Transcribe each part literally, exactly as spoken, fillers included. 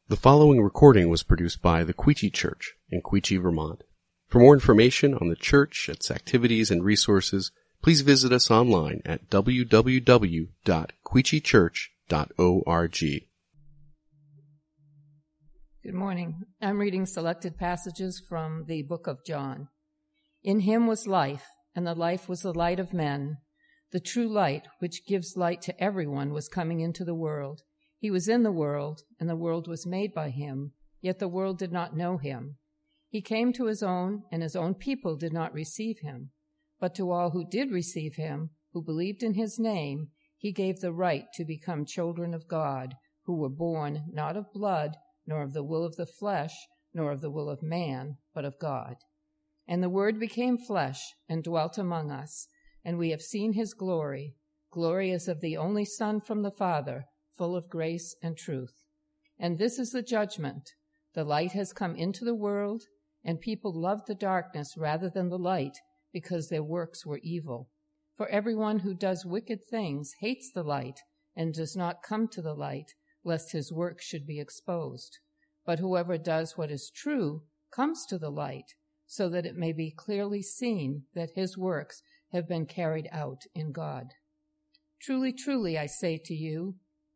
The following recording was produced by the Quechee Church in Quechee, Vermont. For more information on the church, its activities, and resources, please visit us online at w w w dot quechee church dot org. Good morning. I'm reading selected passages from the book of John. In him was life, and the life was the light of men. The true light, which gives light to everyone, was coming into the world. He was in the world, and the world was made by him, yet the world did not know him. He came to his own, and his own people did not receive him. But to all who did receive him, who believed in his name, he gave the right to become children of God, who were born not of blood, nor of the will of the flesh, nor of the will of man, but of God. And the Word became flesh and dwelt among us, and we have seen his glory. Glory as of the only Son from the Father, full of grace and truth. And this is the judgment. The light has come into the world, and people loved the darkness rather than the light, because their works were evil. For everyone who does wicked things hates the light, and does not come to the light, lest his work should be exposed. But whoever does what is true comes to the light, so that it may be clearly seen that his works have been carried out in God. Truly, truly, I say to you,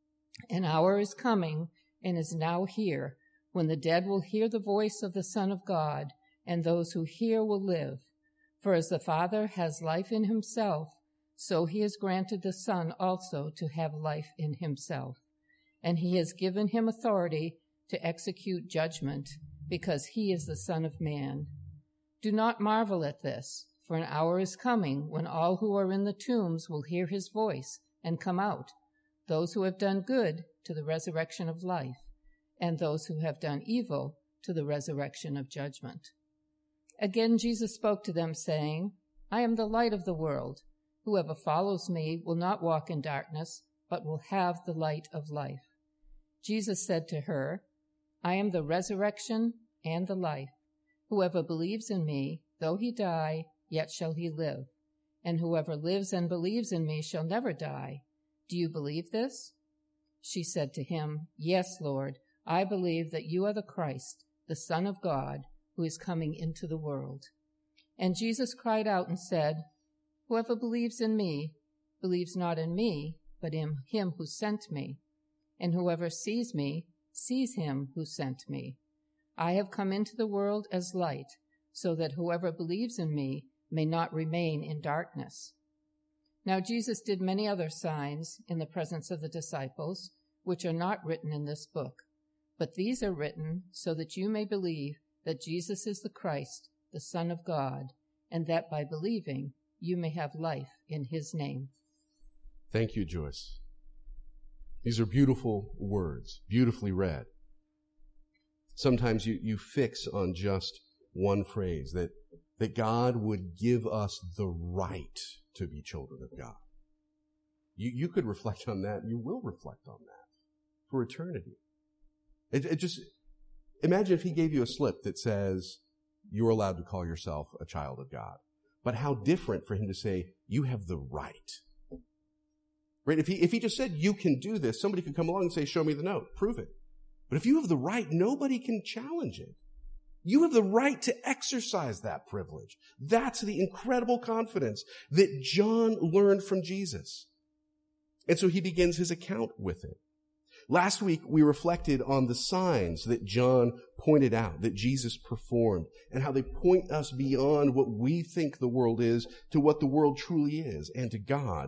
an hour is coming, and is now here, when the dead will hear the voice of the Son of God, and those who hear will live. For as the Father has life in himself, so he has granted the Son also to have life in himself. And he has given him authority to execute judgment, because he is the Son of Man. Do not marvel at this, for an hour is coming when all who are in the tombs will hear his voice and come out, those who have done good to the resurrection of life, and those who have done evil to the resurrection of judgment. Again Jesus spoke to them, saying, I am the light of the world. Whoever follows me will not walk in darkness, but will have the light of life. Jesus said to her, I am the resurrection and the life. Whoever believes in me, though he die, yet shall he live. And whoever lives and believes in me shall never die. Do you believe this? She said to him, Yes, Lord, I believe that you are the Christ, the Son of God, who is coming into the world. And Jesus cried out and said, Whoever believes in me believes not in me, but in him who sent me. And whoever sees me sees him who sent me. I have come into the world as light, so that whoever believes in me may not remain in darkness. Now Jesus did many other signs in the presence of the disciples, which are not written in this book. But these are written so that you may believe that Jesus is the Christ, the Son of God, and that by believing you may have life in his name. Thank you, Joyce. These are beautiful words, beautifully read. Sometimes you, you fix on just one phrase, that, that God would give us the right to be children of God. You, you could reflect on that. You will reflect on that for eternity. It, it just, imagine if he gave you a slip that says you're allowed to call yourself a child of God. But how different for him to say, you have the right. Right? If he, if he just said, you can do this, somebody could come along and say, show me the note, prove it. But if you have the right, nobody can challenge it. You have the right to exercise that privilege. That's the incredible confidence that John learned from Jesus. And so he begins his account with it. Last week, we reflected on the signs that John pointed out, that Jesus performed, and how they point us beyond what we think the world is to what the world truly is, and to God.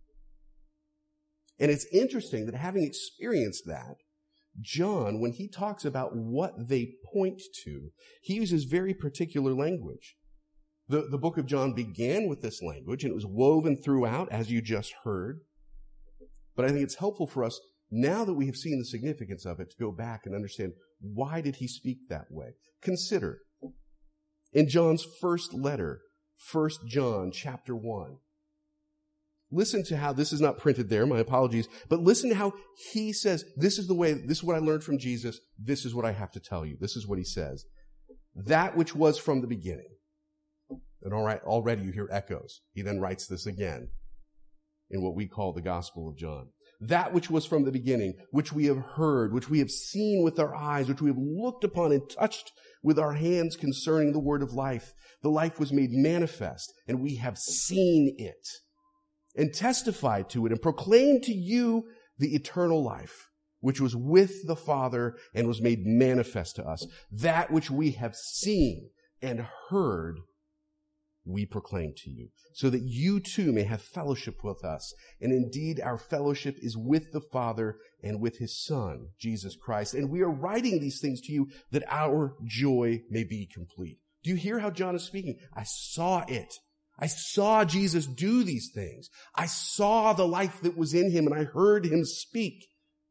And it's interesting that having experienced that, John, when he talks about what they point to, he uses very particular language. The, the book of John began with this language, and it was woven throughout, as you just heard. But I think it's helpful for us, now that we have seen the significance of it, to go back and understand, why did he speak that way? Consider, in John's first letter, First John chapter one, listen to how, this is not printed there, my apologies, but listen to how he says, this is the way, this is what I learned from Jesus, this is what I have to tell you. This is what he says. That which was from the beginning. And all right, already you hear echoes. He then writes this again in what we call the Gospel of John. that which was from the beginning, which we have heard, which we have seen with our eyes, which we have looked upon and touched with our hands concerning the word of life. The life was made manifest, and we have seen it, and testified to it, and proclaimed to you the eternal life, which was with the Father and was made manifest to us. That which we have seen and heard, we proclaim to you, so that you too may have fellowship with us. And indeed, our fellowship is with the Father and with his Son, Jesus Christ. And we are writing these things to you that our joy may be complete. Do you hear how John is speaking? I saw it. I saw Jesus do these things. I saw the life that was in him, and I heard him speak.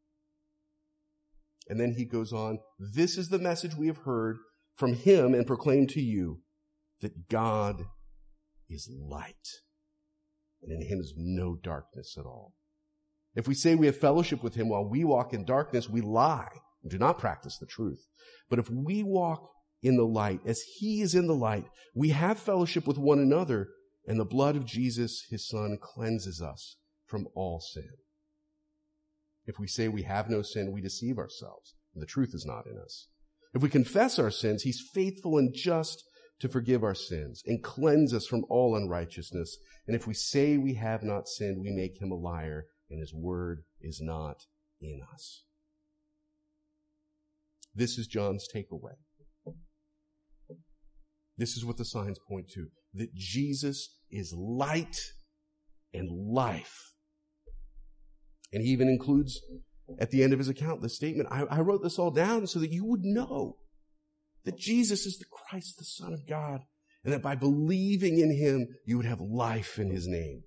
And then he goes on, this is the message we have heard from him and proclaimed to you, that God is light, and in him is no darkness at all. If we say we have fellowship with him while we walk in darkness, we lie and do not practice the truth. But if we walk in the light as he is in the light, we have fellowship with one another, and the blood of Jesus, his Son, cleanses us from all sin. If we say we have no sin, we deceive ourselves, and the truth is not in us. If we confess our sins, he's faithful and just to forgive our sins and cleanse us from all unrighteousness. And if we say we have not sinned, we make him a liar, and his word is not in us. This is John's takeaway. This is what the signs point to, that Jesus is light and life. And he even includes at the end of his account the statement, I, I wrote this all down so that you would know that Jesus is the Christ, the Son of God, and that by believing in him, you would have life in his name.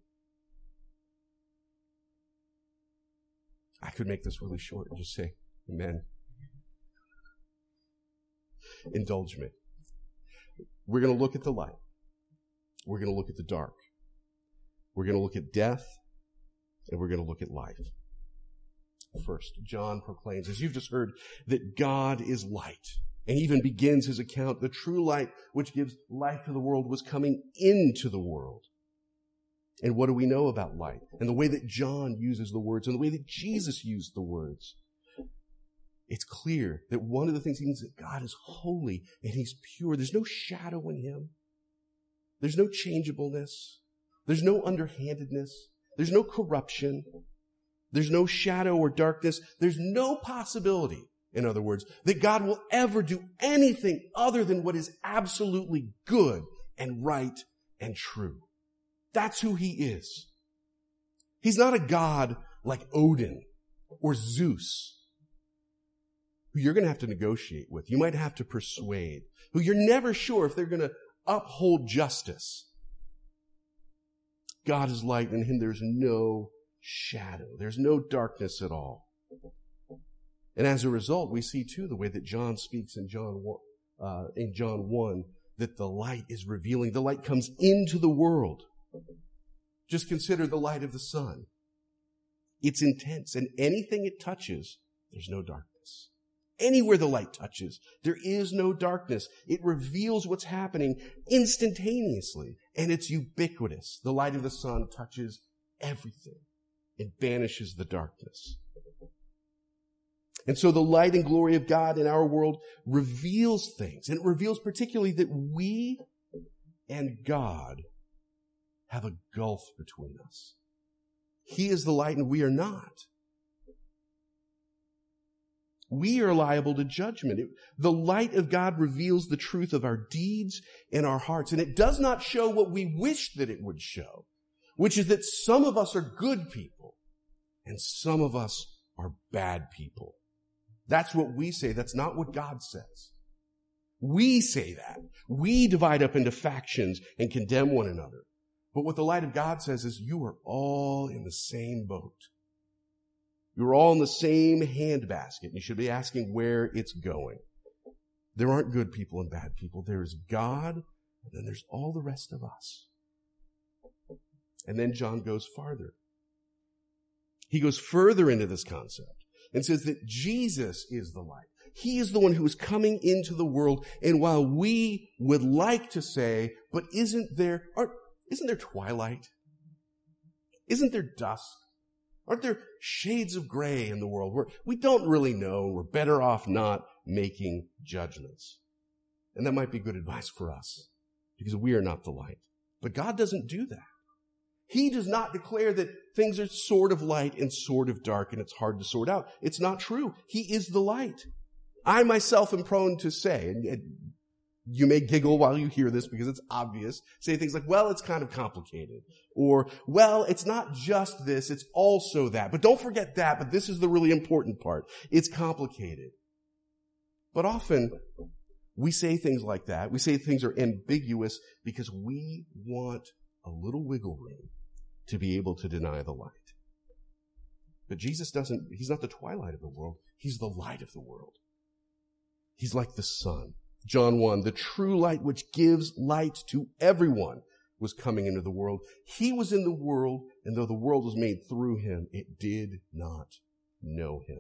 I could make this really short and just say, amen. Indulge me. We're going to look at the light. We're going to look at the dark. We're going to look at death, and we're going to look at life. First, John proclaims, as you've just heard, that God is light. And he even begins his account, the true light which gives life to the world was coming into the world. And what do we know about light? And the way that John uses the words and the way that Jesus used the words. It's clear that one of the things he means that God is holy and he's pure. There's no shadow in him. There's no changeableness. There's no underhandedness. There's no corruption. There's no shadow or darkness. There's no possibility, in other words, that God will ever do anything other than what is absolutely good and right and true. That's who he is. He's not a God like Odin or Zeus, who you're going to have to negotiate with. You might have to persuade, who you're never sure if they're going to uphold justice. God is light, and in him there's no shadow. There's no darkness at all. And as a result, we see too the way that John speaks in John one, uh, in John one, that the light is revealing. The light comes into the world. Just consider the light of the sun. It's intense, and anything it touches, there's no darkness. Anywhere the light touches, there is no darkness. It reveals what's happening instantaneously, and it's ubiquitous. The light of the sun touches everything. It banishes the darkness. And so the light and glory of God in our world reveals things, and it reveals particularly that we and God have a gulf between us. He is the light and we are not. We are liable to judgment. It, the light of God reveals the truth of our deeds and our hearts, and it does not show what we wish that it would show, which is that some of us are good people and some of us are bad people. That's what we say. That's not what God says. We say that. We divide up into factions and condemn one another. But what the light of God says is you are all in the same boat. You're all in the same handbasket. You should be asking where it's going. There aren't good people and bad people. There is God, and then there's all the rest of us. And then John goes farther. He goes further into this concept and says that Jesus is the light. He is the one who is coming into the world. And while we would like to say, but isn't there, aren't, isn't there twilight? Isn't there dusk? Aren't there shades of gray in the world where we don't really know and we're better off not making judgments? And that might be good advice for us because we are not the light. But God doesn't do that. He does not declare that things are sort of light and sort of dark and it's hard to sort out. It's not true. He is the light. I myself am prone to say, and you may giggle while you hear this because it's obvious, say things like, well, it's kind of complicated. Or, well, it's not just this, it's also that. But don't forget that, but this is the really important part. It's complicated. But often, we say things like that. We say things are ambiguous because we want a little wiggle room to be able to deny the light. But Jesus doesn't, he's not the twilight of the world. He's the light of the world. He's like the sun. John one, the true light which gives light to everyone was coming into the world. He was in the world, and though the world was made through him, it did not know him.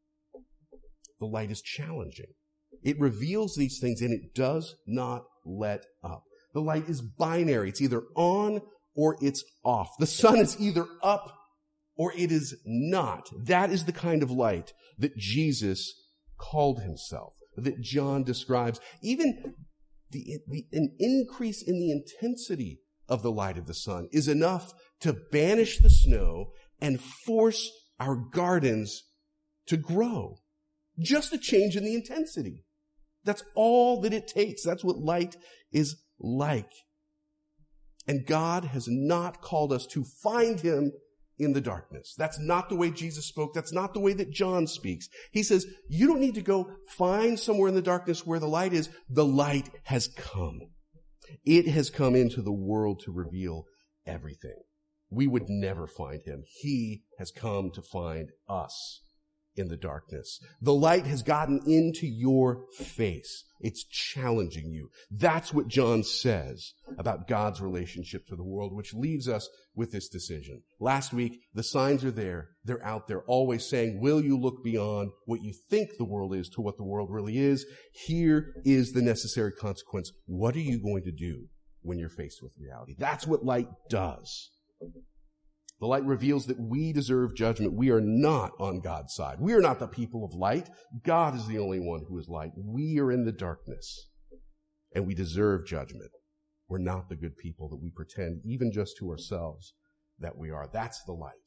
The light is challenging. It reveals these things, and it does not let up. The light is binary. It's either on or it's off. The sun is either up or it is not. That is the kind of light that Jesus called himself, that John describes. Even the, the, an increase in the intensity of the light of the sun is enough to banish the snow and force our gardens to grow. Just a change in the intensity. That's all that it takes. That's what light is like. And God has not called us to find him in the darkness. That's not the way Jesus spoke. That's not the way that John speaks. He says, you don't need to go find somewhere in the darkness where the light is. The light has come. It has come into the world to reveal everything. We would never find him. He has come to find us in the darkness. The light has gotten into your face. It's challenging you. That's what John says about God's relationship to the world, which leaves us with this decision. Last week, the signs are there. They're out there, always saying, will you look beyond what you think the world is to what the world really is? Here is the necessary consequence. What are you going to do when you're faced with reality? That's what light does. The light reveals that we deserve judgment. We are not on God's side. We are not the people of light. God is the only one who is light. We are in the darkness, and we deserve judgment. We're not the good people that we pretend, even just to ourselves, that we are. That's the light.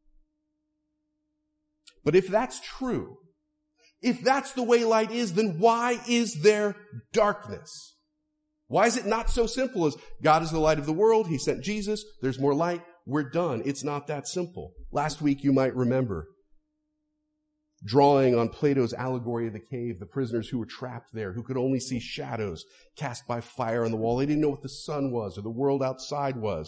But if that's true, if that's the way light is, then why is there darkness? Why is it not so simple as God is the light of the world, he sent Jesus, there's more light, we're done? It's not that simple. Last week you might remember drawing on Plato's allegory of the cave, the prisoners who were trapped there, who could only see shadows cast by fire on the wall. They didn't know what the sun was or the world outside was.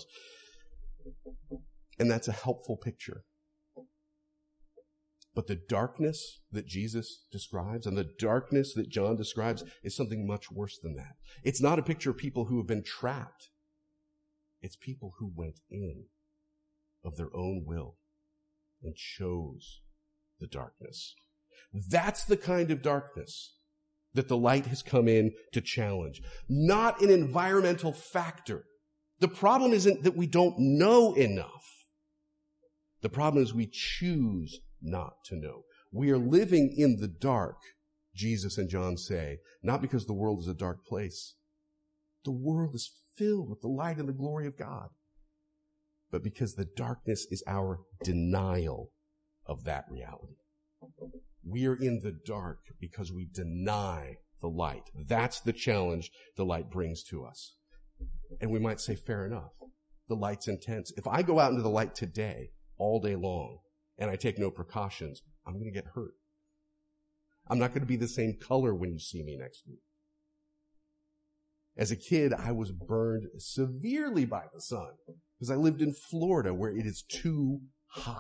And that's a helpful picture. But the darkness that Jesus describes and the darkness that John describes is something much worse than that. It's not a picture of people who have been trapped. It's people who went in of their own will and chose the darkness. That's the kind of darkness that the light has come in to challenge, not an environmental factor. The problem isn't that we don't know enough. The problem is we choose not to know. We are living in the dark, Jesus and John say, not because the world is a dark place. The world is filled with the light and the glory of God, but because the darkness is our denial of that reality. We are in the dark because we deny the light. That's the challenge the light brings to us. And we might say, fair enough. The light's intense. If I go out into the light today, all day long, and I take no precautions, I'm going to get hurt. I'm not going to be the same color when you see me next week. As a kid, I was burned severely by the sun because I lived in Florida where it is too hot.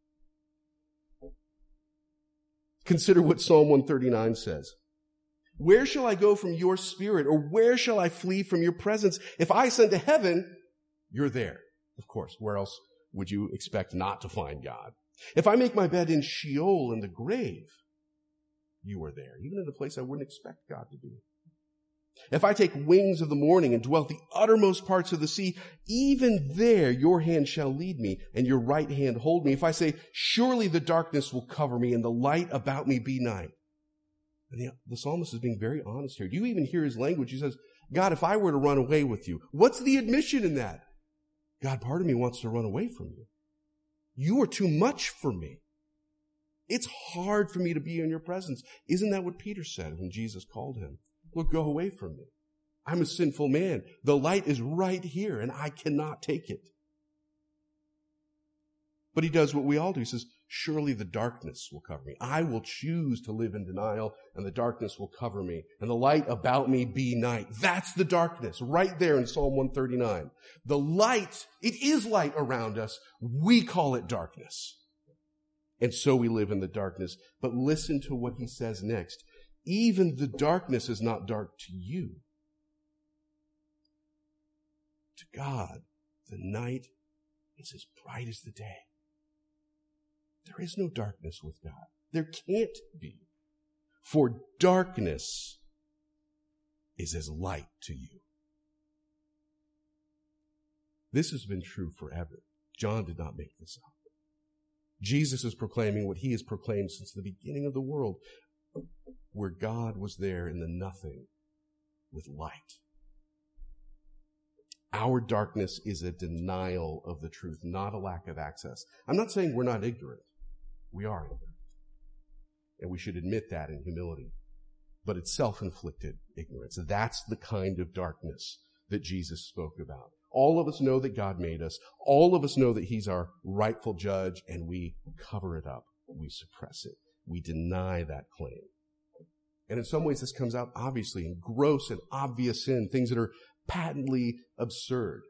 Consider what Psalm one thirty-nine says. Where shall I go from your spirit, or where shall I flee from your presence? If I ascend to heaven, you're there. Of course, where else would you expect not to find God? If I make my bed in Sheol, in the grave, you are there, even in a place I wouldn't expect God to be. If I take wings of the morning and dwell at the uttermost parts of the sea, even there your hand shall lead me and your right hand hold me. If I say, surely the darkness will cover me and the light about me be night. And the, the psalmist is being very honest here. Do you even hear his language? He says, God, if I were to run away with you, what's the admission in that? God, part of me wants to run away from you. You are too much for me. It's hard for me to be in your presence. Isn't that what Peter said when Jesus called him? Look, go away from me. I'm a sinful man. The light is right here and I cannot take it. But he does what we all do. He says, surely the darkness will cover me. I will choose to live in denial and the darkness will cover me and the light about me be night. That's the darkness right there in Psalm one thirty-nine. The light, it is light around us. We call it darkness. And so we live in the darkness. But listen to what he says next. Even the darkness is not dark to you. To God, the night is as bright as the day. There is no darkness with God. There can't be. For darkness is as light to you. This has been true forever. John did not make this up. Jesus is proclaiming what he has proclaimed since the beginning of the world, where God was there in the nothing with light. Our darkness is a denial of the truth, not a lack of access. I'm not saying we're not ignorant. We are ignorant. And we should admit that in humility. But it's self-inflicted ignorance. That's the kind of darkness that Jesus spoke about. All of us know that God made us. All of us know that he's our rightful judge, and we cover it up. We suppress it. We deny that claim. And in some ways, this comes out obviously in gross and obvious sin, things that are patently absurd.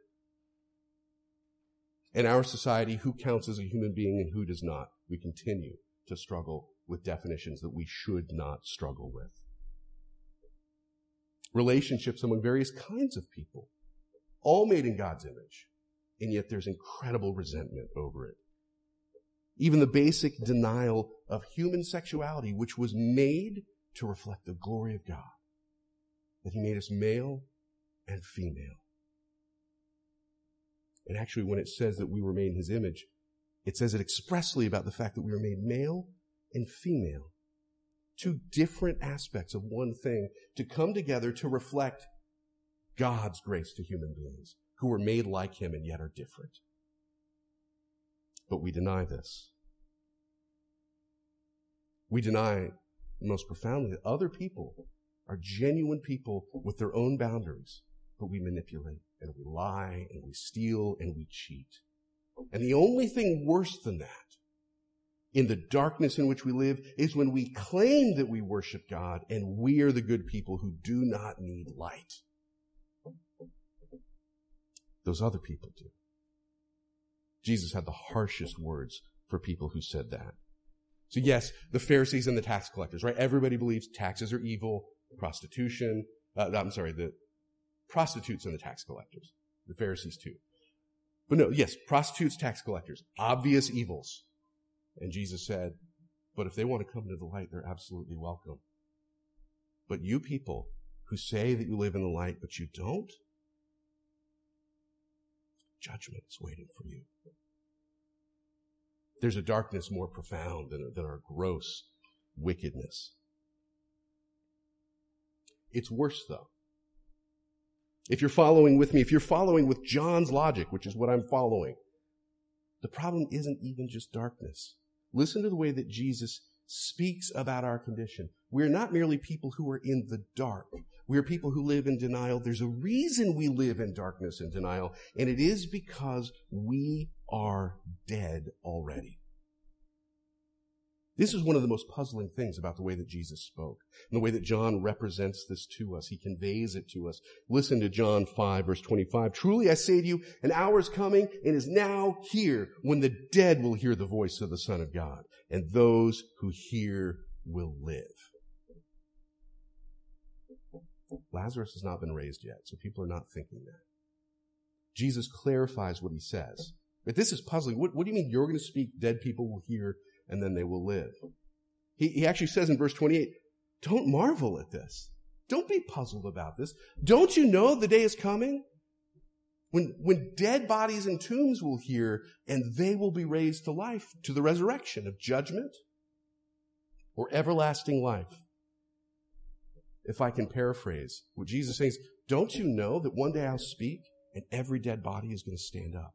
In our society, who counts as a human being and who does not? We continue to struggle with definitions that we should not struggle with. Relationships among various kinds of people, all made in God's image, and yet there's incredible resentment over it. Even the basic denial of human sexuality, which was made to reflect the glory of God, that he made us male and female. And actually, when it says that we were made in his image, it says it expressly about the fact that we were made male and female. Two different aspects of one thing to come together to reflect God's grace to human beings who were made like him and yet are different. But we deny this. We deny most profoundly that other people are genuine people with their own boundaries, but we manipulate and we lie and we steal and we cheat. And the only thing worse than that in the darkness in which we live is when we claim that we worship God and we are the good people who do not need light. Those other people do. Jesus had the harshest words for people who said that. So yes, the Pharisees and the tax collectors, right? Everybody believes taxes are evil, prostitution, uh, I'm sorry, the prostitutes and the tax collectors. The Pharisees too. But no, yes, prostitutes, tax collectors, obvious evils. And Jesus said, but if they want to come to the light, they're absolutely welcome. But you people who say that you live in the light, but you don't, judgment is waiting for you. There's a darkness more profound than, than our gross wickedness. It's worse, though. If you're following with me, if you're following with John's logic, which is what I'm following, the problem isn't even just darkness. Listen to the way that Jesus speaks about our condition. We're not merely people who are in the dark. We're people who live in denial. There's a reason we live in darkness and denial, and it is because we are dead already. This is one of the most puzzling things about the way that Jesus spoke and the way that John represents this to us. He conveys it to us. Listen to John five, verse twenty-five. Truly I say to you, an hour is coming and is now here when the dead will hear the voice of the Son of God, and those who hear will live. Lazarus has not been raised yet, so people are not thinking that. Jesus clarifies what he says. But this is puzzling. What, what do you mean you're going to speak, dead people will hear, and then they will live? He, he actually says in verse twenty-eight, don't marvel at this. Don't be puzzled about this. Don't you know the day is coming when, when dead bodies in tombs will hear and they will be raised to life, to the resurrection of judgment or everlasting life? If I can paraphrase what Jesus says, don't you know that one day I'll speak and every dead body is going to stand up?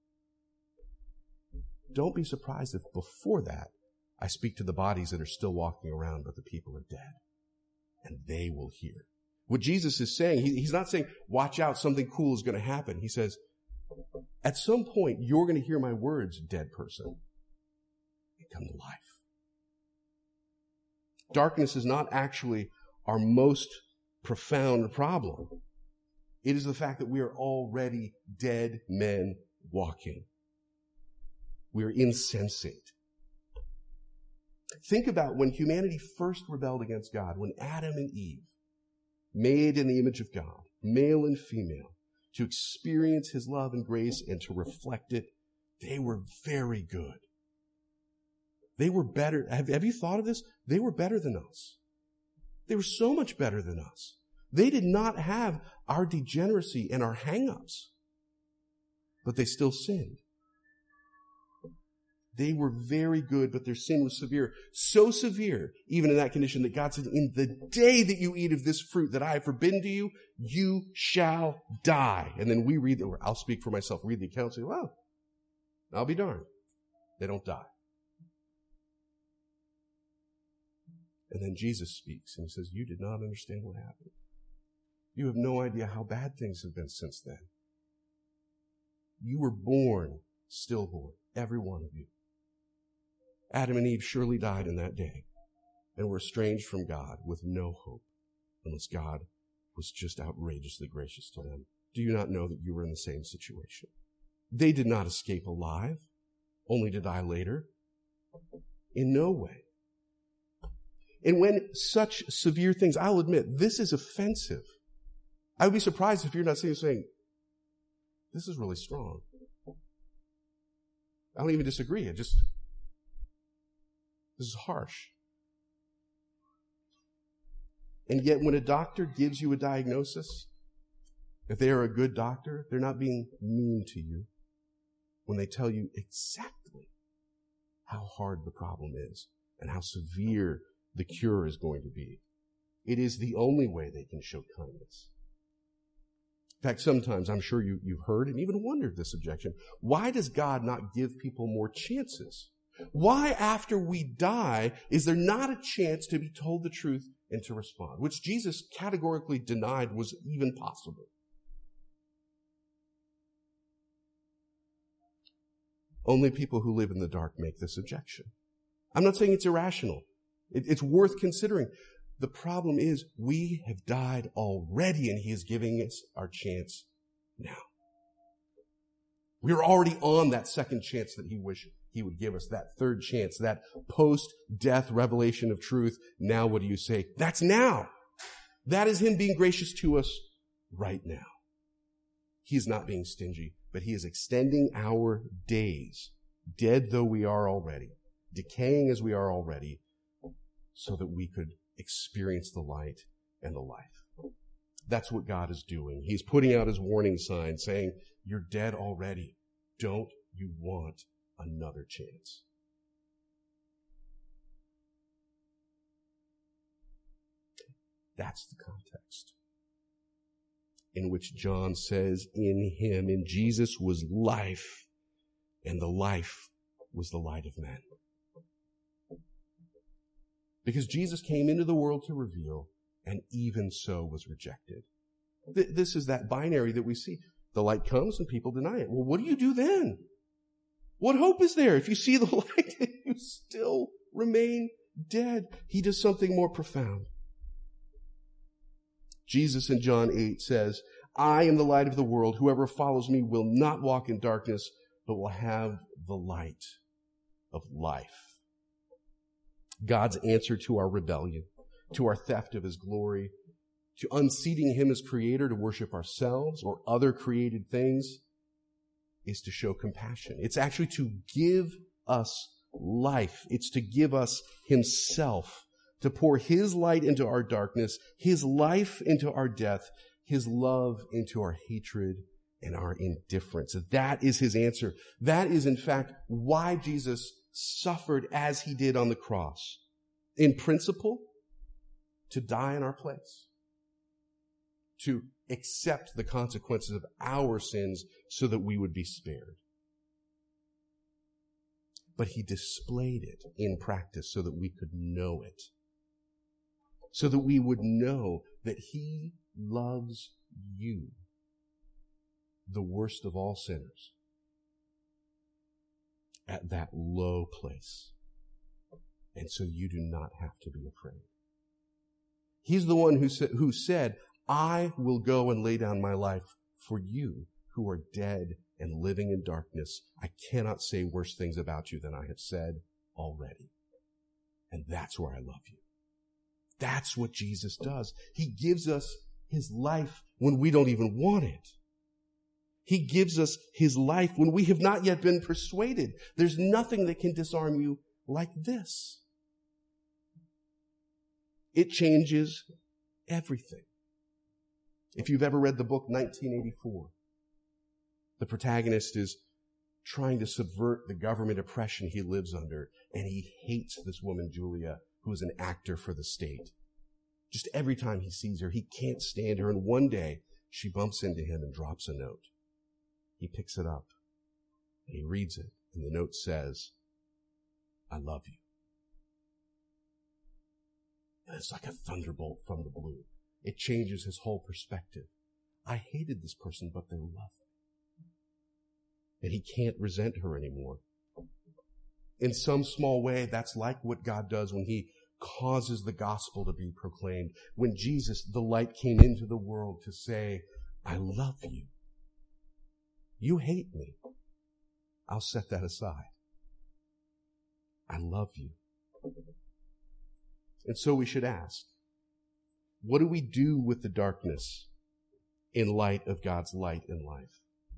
Don't be surprised if before that I speak to the bodies that are still walking around, but the people are dead. And they will hear. What Jesus is saying, he, he's not saying, watch out, something cool is going to happen. He says, at some point, you're going to hear my words, dead person, and come to life. Darkness is not actually our most profound problem. It is the fact that we are already dead men walking. We are insensate. Think about when humanity first rebelled against God, when Adam and Eve, made in the image of God, male and female, to experience his love and grace and to reflect it, they were very good. They were better. Have, have you thought of this? They were better than us. They were so much better than us. They did not have our degeneracy and our hang-ups, but they still sinned. They were very good, but their sin was severe. So severe, even in that condition, that God said, in the day that you eat of this fruit that I have forbidden to you, you shall die. And then we read, or I'll speak for myself, read the account and say, well, I'll be darned. They don't die. And then Jesus speaks and he says, you did not understand what happened. You have no idea how bad things have been since then. You were born, stillborn, every one of you. Adam and Eve surely died in that day and were estranged from God with no hope unless God was just outrageously gracious to them. Do you not know that you were in the same situation? They did not escape alive, only to die later. In no way. And when such severe things, I'll admit, this is offensive. I would be surprised if you're not sitting saying, this is really strong. I don't even disagree. I just, this is harsh. And yet when a doctor gives you a diagnosis, if they are a good doctor, they're not being mean to you when they tell you exactly how hard the problem is and how severe the cure is going to be. It is the only way they can show kindness. In fact, sometimes I'm sure you, you've heard and even wondered this objection. Why does God not give people more chances? Why, after we die, is there not a chance to be told the truth and to respond? Which Jesus categorically denied was even possible. Only people who live in the dark make this objection. I'm not saying it's irrational. It, it's worth considering. The problem is we have died already and he is giving us our chance now. We're already on that second chance that he wished he would give us, that third chance, that post-death revelation of truth. Now what do you say? That's now. That is him being gracious to us right now. He is not being stingy, but he is extending our days, dead though we are already, decaying as we are already, so that we could experience the light and the life. That's what God is doing. He's putting out his warning sign saying, you're dead already. Don't you want another chance? That's the context in which John says, in him, in Jesus was life, and the life was the light of men. Because Jesus came into the world to reveal, and even so was rejected. Th- this is that binary that we see. The light comes and people deny it. Well, what do you do then? What hope is there if you see the light and you still remain dead? He does something more profound. Jesus in John eight says, I am the light of the world. Whoever follows me will not walk in darkness, but will have the light of life. God's answer to our rebellion, to our theft of his glory, to unseating him as creator to worship ourselves or other created things, is to show compassion. It's actually to give us life. It's to give us himself, to pour his light into our darkness, his life into our death, his love into our hatred and our indifference. That is his answer. That is, in fact, why Jesus suffered as he did on the cross. In principle, to die in our place. To accept the consequences of our sins so that we would be spared. But he displayed it in practice so that we could know it. So that we would know that he loves you, the worst of all sinners, at that low place. And so you do not have to be afraid. He's the one who said, who said, I will go and lay down my life for you who are dead and living in darkness. I cannot say worse things about you than I have said already. And that's where I love you. That's what Jesus does. He gives us his life when we don't even want it. He gives us his life when we have not yet been persuaded. There's nothing that can disarm you like this. It changes everything. If you've ever read the book nineteen eighty-four, the protagonist is trying to subvert the government oppression he lives under, and he hates this woman, Julia, who is an actor for the state. Just every time he sees her, he can't stand her, and one day she bumps into him and drops a note. He picks it up, and he reads it, and the note says, I love you. And it's like a thunderbolt from the blue. It changes his whole perspective. I hated this person, but they love me. And he can't resent her anymore. In some small way, that's like what God does when he causes the gospel to be proclaimed. When Jesus, the light, came into the world to say, I love you. You hate me. I'll set that aside. I love you. And so we should ask, what do we do with the darkness in light of God's light and life?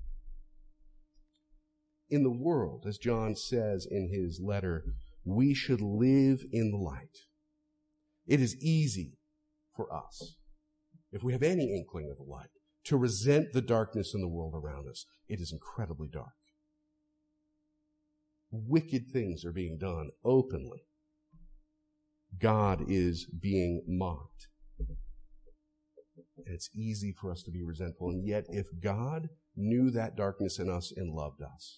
In the world, as John says in his letter, we should live in the light. It is easy for us, if we have any inkling of the light, to resent the darkness in the world around us. It is incredibly dark. Wicked things are being done openly. God is being mocked. And it's easy for us to be resentful. And yet, if God knew that darkness in us and loved us,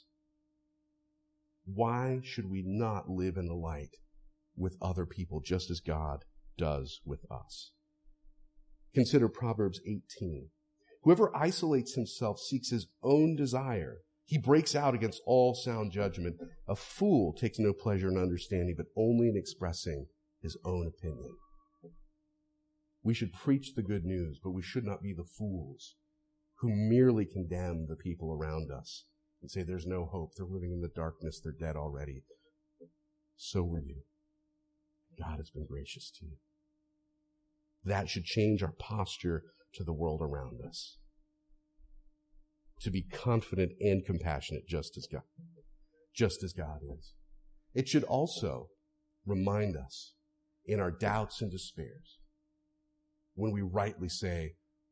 why should we not live in the light with other people just as God does with us? Consider Proverbs eighteen. Whoever isolates himself seeks his own desire. He breaks out against all sound judgment. A fool takes no pleasure in understanding, but only in expressing his own opinion. We should preach the good news, but we should not be the fools who merely condemn the people around us and say there's no hope. They're living in the darkness. They're dead already. So were you. God has been gracious to you. That should change our posture to the world around us. To be confident and compassionate just as God, just as God is. It should also remind us in our doubts and despairs, when we rightly say,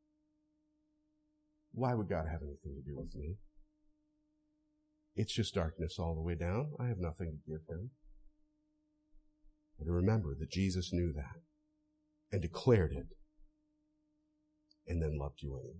why would God have anything to do with me? It's just darkness all the way down. I have nothing to give him. And to remember that Jesus knew that and declared it and then loved you anyway.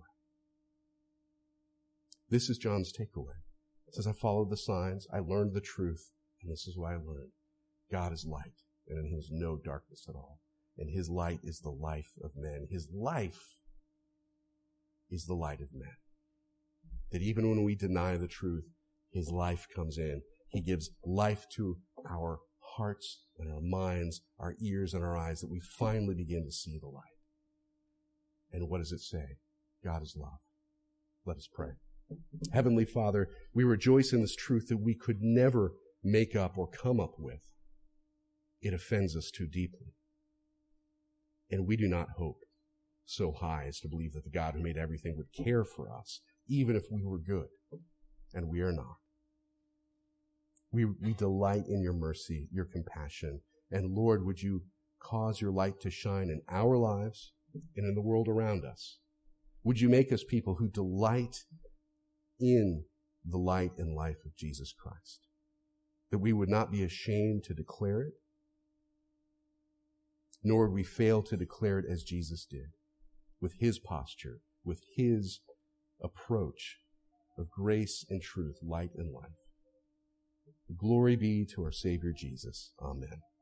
This is John's takeaway. It says, I followed the signs, I learned the truth, and this is what I learned. God is light, and in him is no darkness at all. And his light is the life of men. His life is the light of men. That even when we deny the truth, his life comes in. He gives life to our hearts and our minds, our ears and our eyes, that we finally begin to see the light. And what does it say? God is love. Let us pray. Heavenly Father, we rejoice in this truth that we could never make up or come up with. It offends us too deeply. And we do not hope so high as to believe that the God who made everything would care for us, even if we were good. And we are not. We, we delight in your mercy, your compassion. And Lord, would you cause your light to shine in our lives and in the world around us? Would you make us people who delight in the light and life of Jesus Christ? That we would not be ashamed to declare it, nor would we fail to declare it as Jesus did, with his posture, with his approach of grace and truth, light and life. Glory be to our Savior Jesus. Amen.